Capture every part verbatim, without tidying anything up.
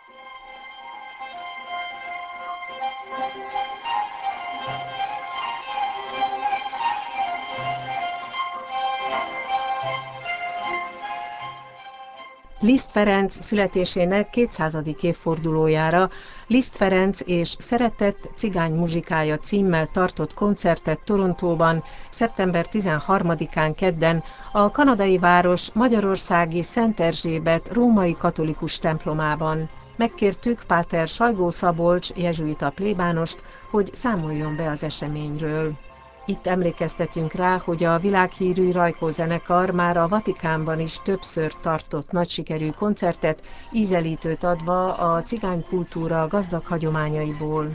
Liszt Ferenc születésének kétszázadik évfordulójára Liszt Ferenc és Szeretett cigány muzsikája címmel tartott koncertet Torontóban szeptember tizenharmadikán kedden a kanadai város magyarországi Szent Erzsébet római katolikus templomában. Megkértük páter Sajgó Szabolcs jezsuita plébánost, hogy számoljon be az eseményről. Itt emlékeztetünk rá, hogy a világhírű Rajkó zenekar már a Vatikánban is többször tartott nagy sikerű koncertet, ízelítőt adva a cigánykultúra gazdag hagyományaiból.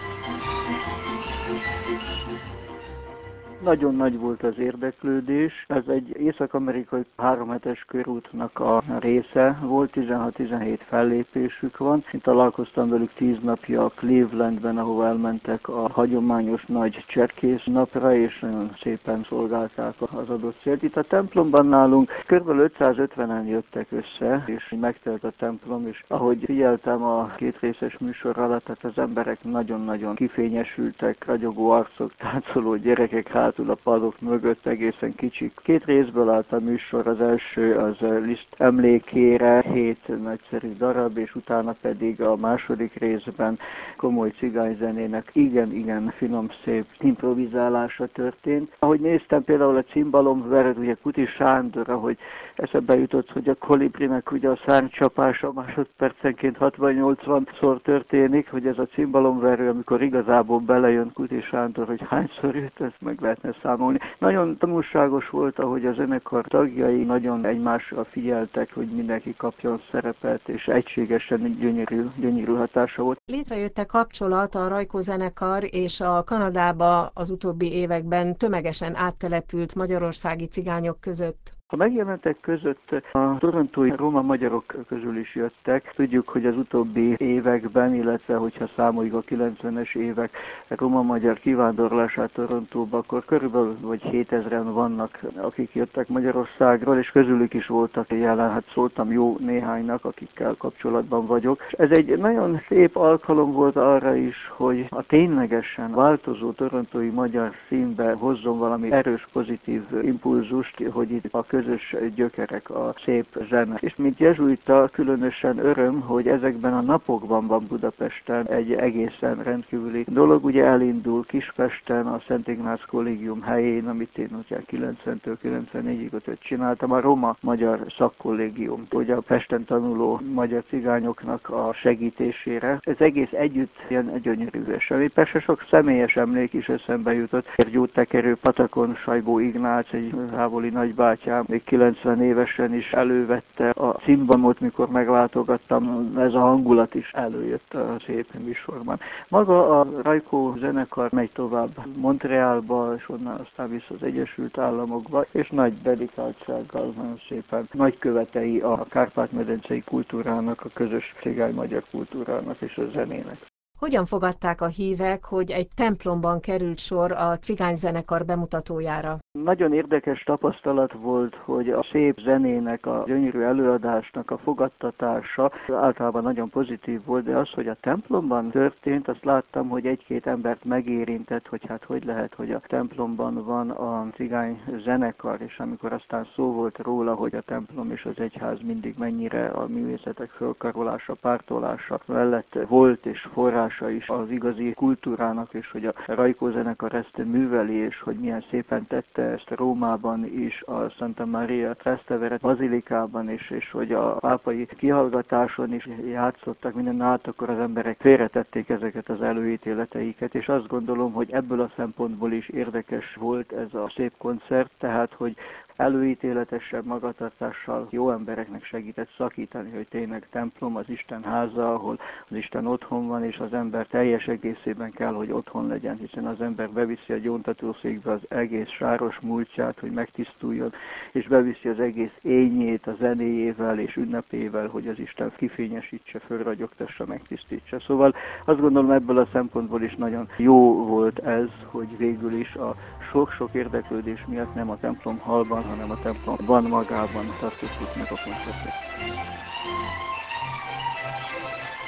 Nagyon nagy volt az érdeklődés. Ez egy észak-amerikai háromhetes körútnak a része volt, tizenhat-tizenhét fellépésük van. Én találkoztam velük tíz napja Clevelandben, ahova elmentek a hagyományos nagy cserkész napra, és nagyon szépen szolgálták az adott célt. Itt a templomban nálunk kb. ötszázötvenen jöttek össze, és megtelt a templom, és ahogy figyeltem a két részes műsor alatt, tehát az emberek nagyon-nagyon kifényesültek, ragyogó arcok, táncoló gyerekek hátul a padok mögött, egészen kicsik. Két részből állt a műsor, az első az Liszt emlékére, hét nagyszerű darab, és utána pedig a második részben komoly cigányzenének igen-igen finom, szép improvizálása történt. Ahogy néztem például a cimbalomverőt, ugye Kuti Sándor, ahogy eszembe jutott, hogy a kolibrinek ugye a szárnycsapása másodpercenként hatvan-nyolcvanszor történik, hogy ez a cimbalomverő, amikor igazából belejön Kuti Sándor, hogy hányszor jött, ezt meg lehetne számolni. Nagyon tanulságos volt, ahogy a zenekar tagjai nagyon egymásra figyeltek, hogy mindenki kapjon szerepet, és egységesen gyönyörű, gyönyörű hatása volt. Létrejött-e kapcsolat a Rajkó zenekar és a Kanadába az utóbbi években tömegesen áttelepült magyarországi cigányok között? A megjelentek között a torontói roma magyarok közül is jöttek. Tudjuk, hogy az utóbbi években, illetve hogyha számoljuk a kilencvenes évek roma-magyar kivándorlását Torontóba, akkor körülbelül vagy hétezren vannak, akik jöttek Magyarországról, és közülük is voltak jelen, hát szóltam jó néhánynak, akikkel kapcsolatban vagyok. Ez egy nagyon szép alkalom volt arra is, hogy a ténylegesen változó torontói magyar színbe hozzon valami erős, pozitív impulzust, hogy itt a közös gyökerek, a szép zene. És mint jezsuita különösen öröm, hogy ezekben a napokban van Budapesten egy egészen rendkívüli dolog. Ugye elindul Kispesten a Szent Ignác Kollégium helyén, amit én ugye kilencventől kilencvennégyig ott csináltam, a Roma Magyar Szakkollégium, ugye a Pesten tanuló magyar cigányoknak a segítésére. Ez egész együtt ilyen gyönyörűs. Ami persze sok személyes emlék is eszembe jutott. Gyógytekerő Patakon Sajgó Ignác, egy távoli nagybátyám, még kilencven évesen is elővette a cimbamot, mikor meglátogattam, ez a hangulat is előjött a szép műsorban. Maga a Rajkó zenekar megy tovább Montrealba, és onnan aztán vissza az Egyesült Államokba, és nagy dedikáltsággal nagyon szépen nagykövetei a kárpát-medencei kultúrának, a közös cigány-magyar kultúrának és a zenének. Hogyan fogadták a hívek, hogy egy templomban került sor a cigányzenekar bemutatójára? Nagyon érdekes tapasztalat volt, hogy a szép zenének, a gyönyörű előadásnak a fogadtatása általában nagyon pozitív volt, de az, hogy a templomban történt, azt láttam, hogy egy-két embert megérintett, hogy hát hogy lehet, hogy a templomban van a cigány zenekar, és amikor aztán szó volt róla, hogy a templom és az egyház mindig mennyire a művészetek fölkarolása, pártolása mellett volt és forrása is az igazi kultúrának, és hogy a Rajkó zenekar ezt műveli, és hogy milyen szépen tette ezt Rómában is, a Santa Maria Trastevere bazilikában is, és hogy a pápai kihallgatáson is játszottak minden át, akkor az emberek félretették ezeket az előítéleteiket, és azt gondolom, hogy ebből a szempontból is érdekes volt ez a szép koncert, tehát hogy előítéletesebb magatartással jó embereknek segített szakítani, hogy tényleg templom, az Isten háza, ahol az Isten otthon van, és az ember teljes egészében kell, hogy otthon legyen, hiszen az ember beviszi a gyóntatószékbe az egész sáros múltját, hogy megtisztuljon, és beviszi az egész ényét a zenéjével és ünnepével, hogy az Isten kifényesítse, fölragyogtassa, megtisztítsa. Szóval azt gondolom, ebből a szempontból is nagyon jó volt ez, hogy végül is a sok-sok érdeklődés miatt nem a templom hallban, hanem a templomban magában tartottuk meg a koncertet.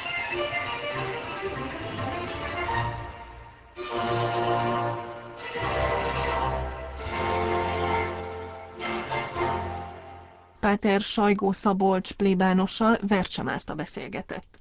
Pater Sajgó Szabolcs plébánossal Vercse Márta beszélgetett.